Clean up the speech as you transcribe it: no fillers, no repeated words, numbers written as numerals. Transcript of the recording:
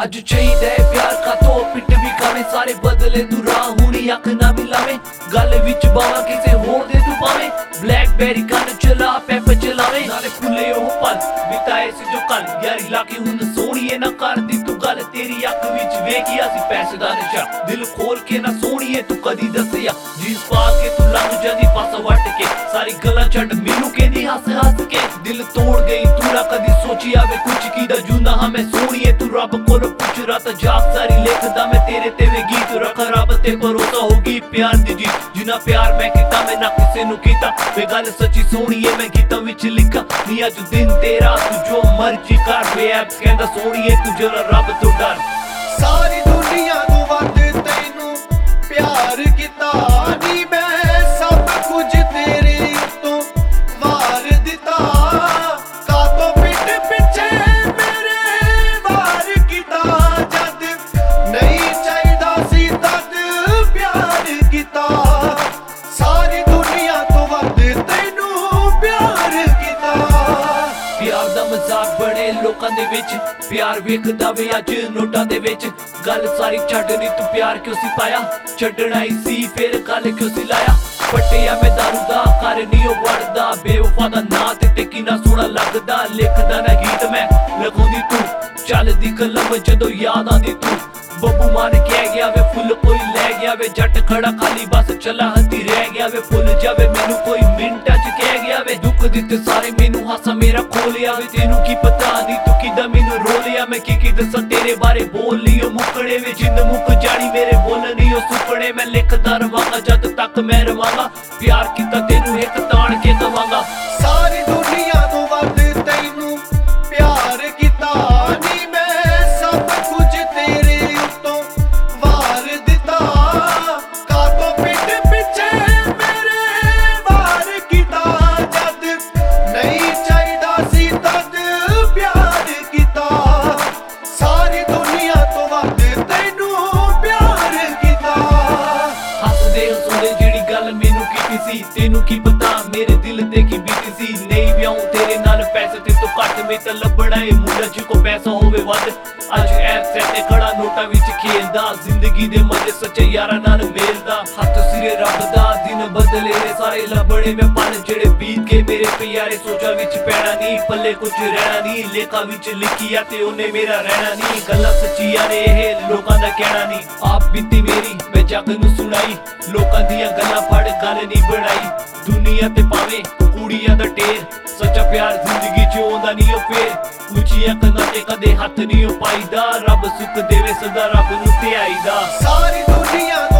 अज चाहिदा है प्यार का तो पिट भी खावे सारे बदले तू राह हुणी अख ना मिलावे गल विच बावा किसे होर दे तू पावे ब्लैकबेरी कन चला पैप चलावे नाले फुले ओह पल बिताए सी जो कल यारी लाके हुन सोहणीए ना कर दी तू गल तेरी अख विच वेखिया सी पैसे दा नशा दिल खोल के ना सोहणीए तू कदी दसिया जींस पा के तू लंघ जांदी पासा वट के सारी गल्लां छड्ड मैनू कहंदी हस हस के दिल तोड़ गई तू ना कदी सोची आवे कुछ की दा जूना हमें सोहणीए तू रब कोल पुछ रात जाग सारी लिखदा मैं तेरे ते वे गीत रख रब ते भरोसा होगी प्यार दी जीत जिन्ना प्यार मैं कीता मैं ना किसे नू कीता वे गल सच्ची सोहणीए मैं गीतां विच लिखा नी अज दिन तेरा तू जो मर्जी कर वे ऐप कहंदा सोहणीए तू जरा रब तो डर सारी दुनिया तू वध तैनू प्यार कीता नी मैं सब कुछ तेरे तो वार दिता कातों पिट पिछे मेरे वार कीता जद नहीं चाहिदा सी तद प्यार कीता सारी दुनिया तो वध तैनू प्यार कीता प्यार दा मजाक बने लोकां दे विच प्यार वेखदा वे अज नोटां दे विच गल सारी छड्ड नी तू प्यार क्यों सी पाया छड्डना ही सी फिर गल क्यों सी लाया पट्टिया मैं दारू दा कर नी ओ वड़दा बेवफा दा नां ते किन्ना सोहना लगदा लिखदा ना गीत मैं लिखोंदी तू चलदी कलम जदों याद आंदी तू बब्बू मान कह गया वे फुल कोई लै गया वे जट खड़ा खाली बस चला हंती रह गया वे फुल जावे मैनू कोई मिंटां च कह गया वे दुख दित्ते सारे मैनू हासा मेरा खोलिया वे तेनू की पता नी तू किदा मैनू रोलिया मैं की दसां तेरे बारे बोल लियो मुकड़े वे जिंद मुक जानी मेरे बोलनी ओ सुपने मैं लिखदा रवांगा जद तक मैं रवांगा प्यार कीता तेनू एक ताण के दवांगा सारी दुनिया तो वध तैनू प्यार कीता नी मैं सब कुछ तेरे उत्तों वार दिता कातों पिट पिछे मेरे वार कीता जद नहीं चाहिदा सी तद प्यार कीता सारी दुनिया तो वध तैनू प्यार कीता हसदे हसदे जेड़ी गल मैनू कीती सी तेनू की पता मेरे दिल ते की बीती सी नहीं ब्याऊं तेरे नाल पैसे ते तो घट में ते लभना ए मुल्ला जी को पैसा होवे वध अज ऐप ते खड़ा नोटा विच खेलदा जिंदगी दे मजे सच्चे यारां नाल मेलदा हत्थ सिरे रब दा दिन बदले रे सारे लभणे में पल जेड़े बीत के मेरे प्यारे सोचा विच पैणा नी पल्ले कुछ रहना नी लेखा विच लिखिया ते ओने मेरा रहना नी गल्लां सच्चियां ने एह लोकां दा कहना नी आप बीती मेरी मैं जग नू सुनाई लोकां दियां गल्लां फड़ गल नी बनाई दुनिया ते पावे कुड़ियां दा ढेर सच्चा प्यार जिंदगी च आउंदा नी ओ फेर उचिया कंधां ते कदे हत्थ नी ओ पाईदा रब सुख देवे सदा रब नू ध्याईदा सारी दुनिया